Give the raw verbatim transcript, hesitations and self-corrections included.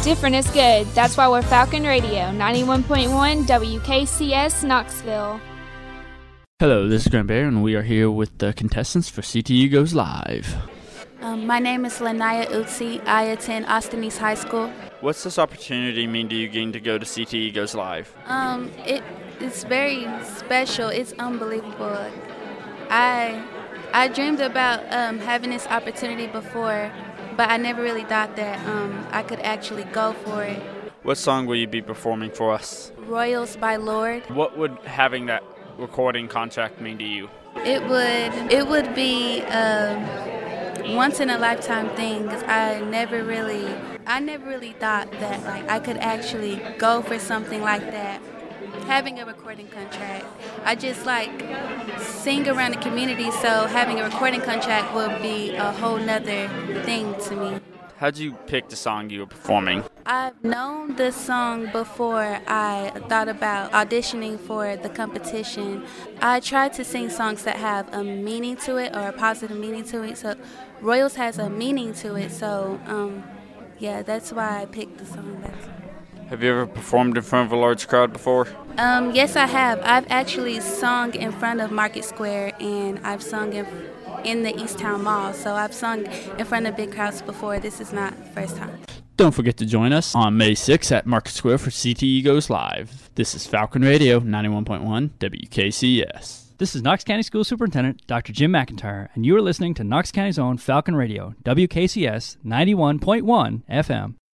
Different is good. That's why we're Falcon Radio, ninety-one point one W K C S Knoxville. Hello, this is Grant Bear, and we are here with the contestants for C T E Goes Live. Um, my name is Lanaya Utsi. I attend Austin East High School. What's this opportunity mean to you getting to go to C T E Goes Live? Um, it it's very special. It's unbelievable. I I dreamed about um, having this opportunity before, but I never really thought that um, I could actually go for it. What song will you be performing for us? Royals by Lord. What would having that recording contract mean to you? It would it would be a once in a lifetime thing, because I never really I never really thought that like I could actually go for something like that. Having a recording contract, I just like sing around the community, so having a recording contract would be a whole nother thing to me. How'd you pick the song you were performing? I've known this song before I thought about auditioning for the competition. I tried to sing songs that have a meaning to it, or a positive meaning to it. So Royals has a meaning to it, so um, yeah, that's why I picked the song. That's Have you ever performed in front of a large crowd before? Um, yes, I have. I've actually sung in front of Market Square, and I've sung in, in the East Town Mall. So I've sung in front of big crowds before. This is not the first time. Don't forget to join us on May sixth at Market Square for C T E Goes Live. This is Falcon Radio, ninety-one point one W K C S. This is Knox County School Superintendent Doctor Jim McIntyre, and you are listening to Knox County's own Falcon Radio, W K C S ninety-one point one F M.